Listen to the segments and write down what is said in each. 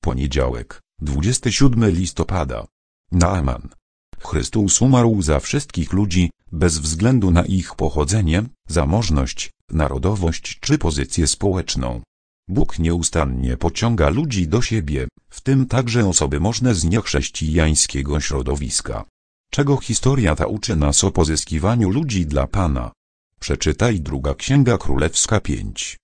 Poniedziałek, 27 listopada. Naaman. Chrystus umarł za wszystkich ludzi, bez względu na ich pochodzenie, zamożność, narodowość czy pozycję społeczną. Bóg nieustannie pociąga ludzi do siebie, w tym także osoby możne z niechrześcijańskiego środowiska. Czego historia ta uczy nas o pozyskiwaniu ludzi dla Pana? Przeczytaj Druga Księga Królewska 5,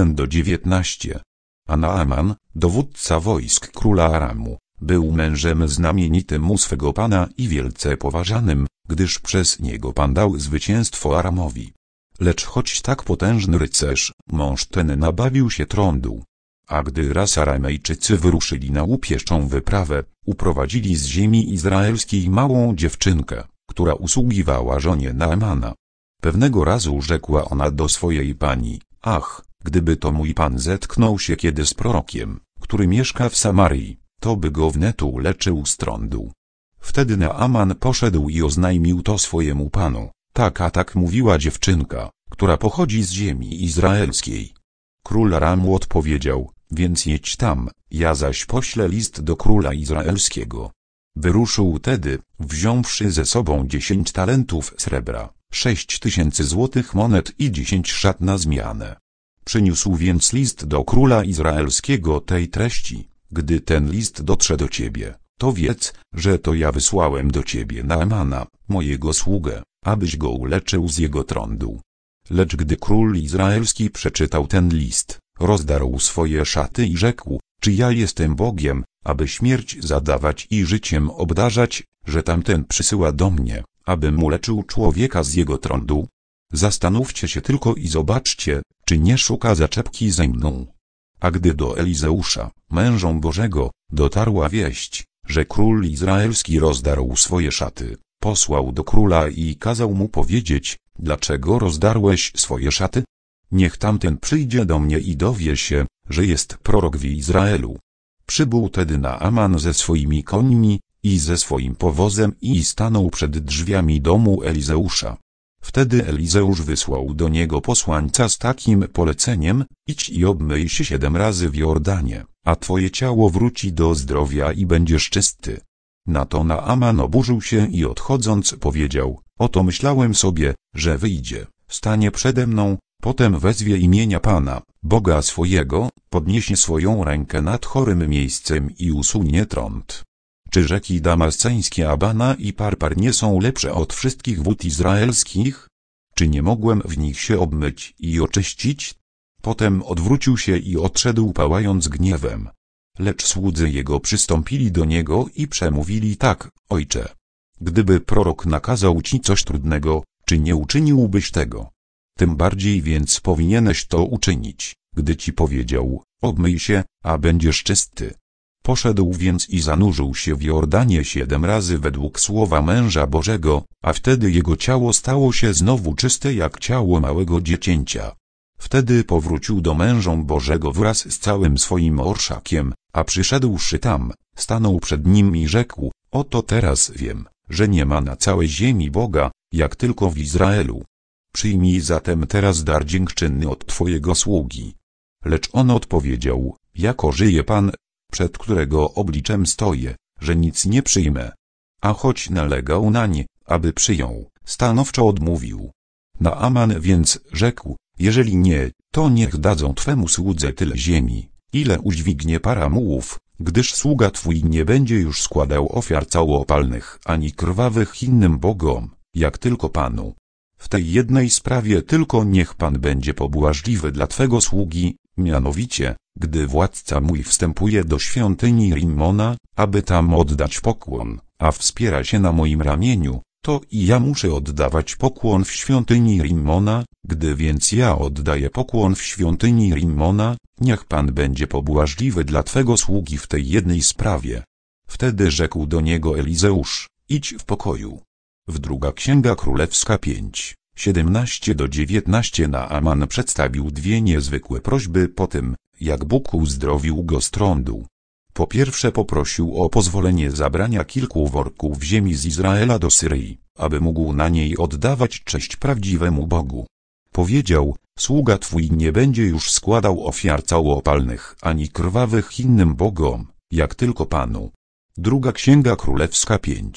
1-19. A Naaman, dowódca wojsk króla Aramu, był mężem znamienitym u swego Pana i wielce poważanym, gdyż przez niego Pan dał zwycięstwo Aramowi. Lecz choć tak potężny rycerz, mąż ten nabawił się trądu. A gdy raz Aramejczycy wyruszyli na łupieszczą wyprawę, uprowadzili z ziemi izraelskiej małą dziewczynkę, która usługiwała żonie Naamana. Pewnego razu rzekła ona do swojej pani: ach, gdyby to mój pan zetknął się kiedy z prorokiem, który mieszka w Samarii, to by go wnet uleczył z trądu. Wtedy Naaman poszedł i oznajmił to swojemu panu. Tak mówiła dziewczynka, która pochodzi z ziemi izraelskiej. Król Aramu odpowiedział: więc jedź tam, ja zaś poślę list do króla izraelskiego. Wyruszył tedy, wziąwszy ze sobą 10 talentów srebra, 6000 złotych monet i 10 szat na zmianę. Przyniósł więc list do króla izraelskiego tej treści: gdy ten list dotrze do ciebie, to wiedz, że to ja wysłałem do ciebie Naamana, mojego sługę, abyś go uleczył z jego trądu. Lecz gdy król izraelski przeczytał ten list, rozdarł swoje szaty i rzekł: czy ja jestem Bogiem, aby śmierć zadawać i życiem obdarzać, że tamten przysyła do mnie, abym uleczył człowieka z jego trądu? Zastanówcie się tylko i zobaczcie, czy nie szuka zaczepki ze mną. A gdy do Elizeusza, męża Bożego, dotarła wieść, że król izraelski rozdarł swoje szaty, posłał do króla i kazał mu powiedzieć: dlaczego rozdarłeś swoje szaty? Niech tamten przyjdzie do mnie i dowie się, że jest prorok w Izraelu. Przybył tedy Naaman ze swoimi końmi i ze swoim powozem i stanął przed drzwiami domu Elizeusza. Wtedy Elizeusz wysłał do niego posłańca z takim poleceniem: idź i obmyj się 7 razy w Jordanie, a twoje ciało wróci do zdrowia i będziesz czysty. Na to Naaman oburzył się i odchodząc powiedział: oto myślałem sobie, że wyjdzie, stanie przede mną, potem wezwie imienia Pana, Boga swojego, podniesie swoją rękę nad chorym miejscem i usunie trąd. Czy rzeki damasceńskie Abana i Parpar nie są lepsze od wszystkich wód izraelskich? Czy nie mogłem w nich się obmyć i oczyścić? Potem odwrócił się i odszedł pałając gniewem. Lecz słudzy jego przystąpili do niego i przemówili tak: ojcze, gdyby prorok nakazał ci coś trudnego, czy nie uczyniłbyś tego? Tym bardziej więc powinieneś to uczynić, gdy ci powiedział: obmyj się, a będziesz czysty. Poszedł więc i zanurzył się w Jordanie 7 razy według słowa męża Bożego, a wtedy jego ciało stało się znowu czyste jak ciało małego dziecięcia. Wtedy powrócił do męża Bożego wraz z całym swoim orszakiem, a przyszedłszy tam, stanął przed nim i rzekł: oto teraz wiem, że nie ma na całej ziemi Boga, jak tylko w Izraelu. Przyjmij zatem teraz dar dziękczynny od twojego sługi. Lecz on odpowiedział: jako żyje Pan, przed którego obliczem stoję, że nic nie przyjmę. A choć nalegał nań, aby przyjął, stanowczo odmówił. Naaman więc rzekł: jeżeli nie, to niech dadzą twemu słudze tyle ziemi, ile udźwignie para mułów, gdyż sługa twój nie będzie już składał ofiar całopalnych ani krwawych innym bogom, jak tylko Panu. W tej jednej sprawie tylko niech Pan będzie pobłażliwy dla twego sługi, mianowicie, gdy władca mój wstępuje do świątyni Rimmona, aby tam oddać pokłon, a wspiera się na moim ramieniu, to i ja muszę oddawać pokłon w świątyni Rimmona. Gdy więc ja oddaję pokłon w świątyni Rimmona, niech Pan będzie pobłażliwy dla twego sługi w tej jednej sprawie. Wtedy rzekł do niego Elizeusz: idź w pokoju. W Druga Księga Królewska 5, 17-19. Naaman przedstawił 2 niezwykłe prośby po tym, jak Bóg uzdrowił go z trądu. Po pierwsze poprosił o pozwolenie zabrania kilku worków ziemi z Izraela do Syrii, aby mógł na niej oddawać cześć prawdziwemu Bogu. Powiedział: sługa twój nie będzie już składał ofiar całopalnych ani krwawych innym bogom, jak tylko Panu. Druga Księga Królewska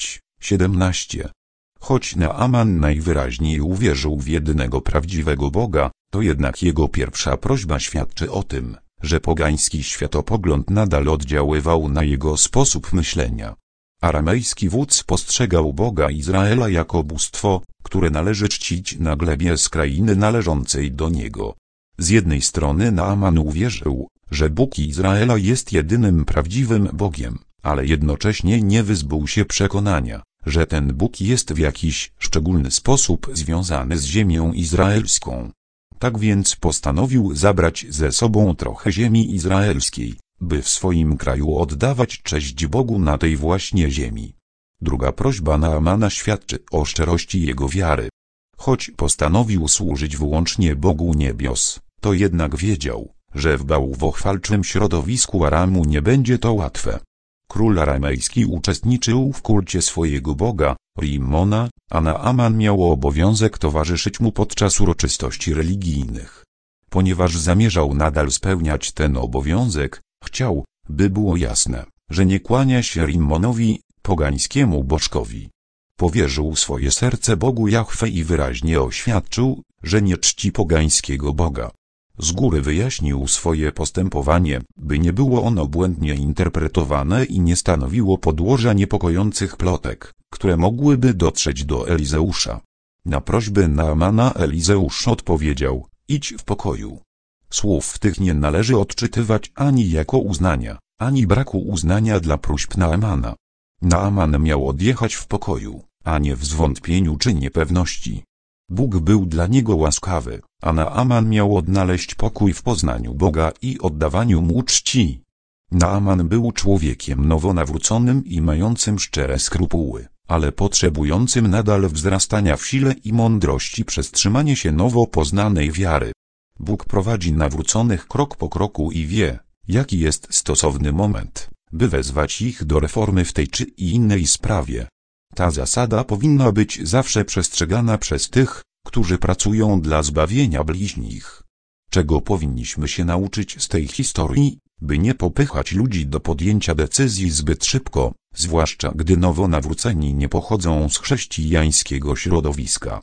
5:17. Choć Naaman najwyraźniej uwierzył w jedynego prawdziwego Boga, to jednak jego pierwsza prośba świadczy o tym, że pogański światopogląd nadal oddziaływał na jego sposób myślenia. Aramejski wódz postrzegał Boga Izraela jako bóstwo, które należy czcić na glebie z krainy należącej do niego. Z jednej strony Naaman uwierzył, że Bóg Izraela jest jedynym prawdziwym Bogiem, ale jednocześnie nie wyzbył się przekonania, że ten Bóg jest w jakiś szczególny sposób związany z ziemią izraelską. Tak więc postanowił zabrać ze sobą trochę ziemi izraelskiej, by w swoim kraju oddawać cześć Bogu na tej właśnie ziemi. Druga prośba Naamana świadczy o szczerości jego wiary. Choć postanowił służyć wyłącznie Bogu niebios, to jednak wiedział, że w bałwochwalczym środowisku Aramu nie będzie to łatwe. Król aramejski uczestniczył w kulcie swojego boga, Rimmona, a Naaman miał obowiązek towarzyszyć mu podczas uroczystości religijnych. Ponieważ zamierzał nadal spełniać ten obowiązek, chciał, by było jasne, że nie kłania się Rimmonowi, pogańskiemu bożkowi. Powierzył swoje serce Bogu Jahwe i wyraźnie oświadczył, że nie czci pogańskiego Boga. Z góry wyjaśnił swoje postępowanie, by nie było ono błędnie interpretowane i nie stanowiło podłoża niepokojących plotek, które mogłyby dotrzeć do Elizeusza. Na prośbę Naamana Elizeusz odpowiedział: idź w pokoju. Słów tych nie należy odczytywać ani jako uznania, ani braku uznania dla próśb Naamana. Naaman miał odjechać w pokoju, a nie w zwątpieniu czy niepewności. Bóg był dla niego łaskawy, a Naaman miał odnaleźć pokój w poznaniu Boga i oddawaniu Mu czci. Naaman był człowiekiem nowonawróconym i mającym szczere skrupuły, ale potrzebującym nadal wzrastania w sile i mądrości przez trzymanie się nowo poznanej wiary. Bóg prowadzi nawróconych krok po kroku i wie, jaki jest stosowny moment, by wezwać ich do reformy w tej czy innej sprawie. Ta zasada powinna być zawsze przestrzegana przez tych, którzy pracują dla zbawienia bliźnich. Czego powinniśmy się nauczyć z tej historii, by nie popychać ludzi do podjęcia decyzji zbyt szybko, zwłaszcza gdy nowonawróceni nie pochodzą z chrześcijańskiego środowiska.